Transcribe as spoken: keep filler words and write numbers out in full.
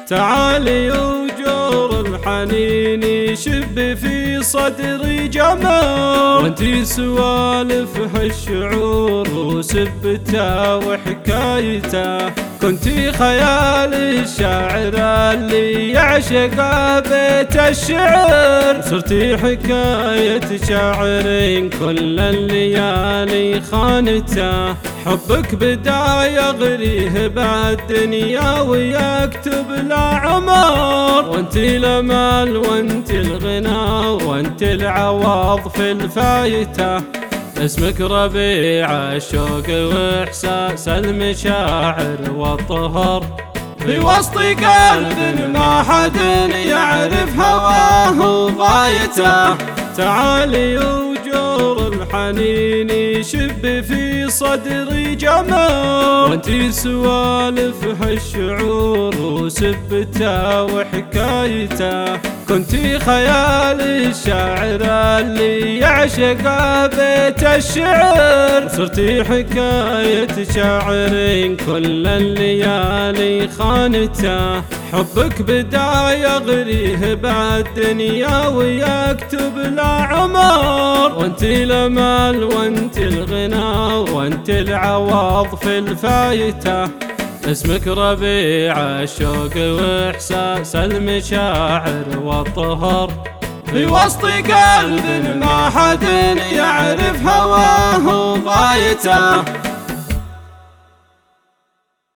تعالي وجور الحنين يشب في صدري جمال، وانتي سوالف هالشعور وسبته وحكايته، كنتي خيال الشاعر اللي يعشق بيت الشعر، صرتي حكاية شاعر كل الليالي خانته، حبك بدا يغريه بالدنيا ويكتب لعمر، وانتي الامل وانتي الغنى وانتي العوض في الفايته، اسمك ربيع الشوق واحساس المشاعر والطهر، في وسط قلب ما حد يعرف هواه وغايته. تعالي وجور الحنين يشب في صدري جمال، وانتي سوالف هالشعور وسبته وحكايته، كنتي خيال الشاعر اللي يعشق بيت الشعر، صرتي حكاية شاعر كل الليالي خانته، حبك بدا يغريه بالدنيا ويكتب لعمر، وانتي الامل وانتي الغنى وانتي العوض في الفايته، اسمك ربيع الشوق واحساس المشاعر والطهر، في وسط قلب ما حد يعرف هواه وغايته.